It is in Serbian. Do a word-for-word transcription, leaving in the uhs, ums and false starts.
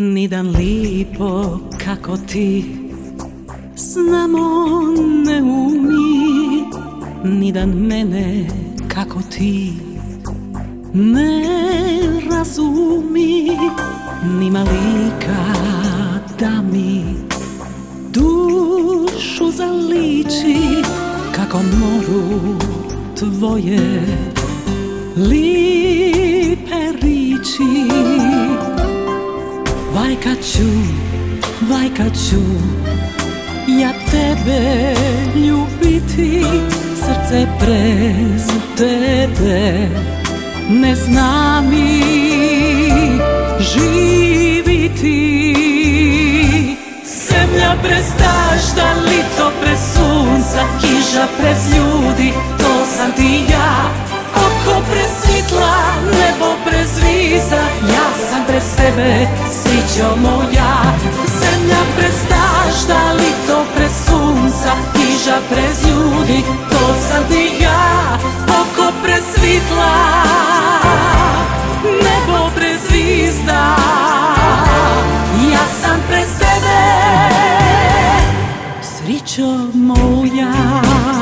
Nidan lipo kako ti, znamo ne umi, nidan mene kako ti ne razumi, nima lika da mi dušu zaliči, kako moru tvoje lipe riči. Vajka ću, vajka ću ja tebe ljubiti, srce prez tebe ne zna mi živiti. Zemlja prez dažda, lito prez sunca, kiša prez ljudi, to sam ti ja. Oko prez svitla, nebo prez zvizda, ja sam prez tebe, srićo moja. Zemlja prez dažda, lito prez sunca, kiša prez ljudi, to sam ti ja. Oko prez svitla, nebo prez zvizda, ja sam prez tebe, srićo moja.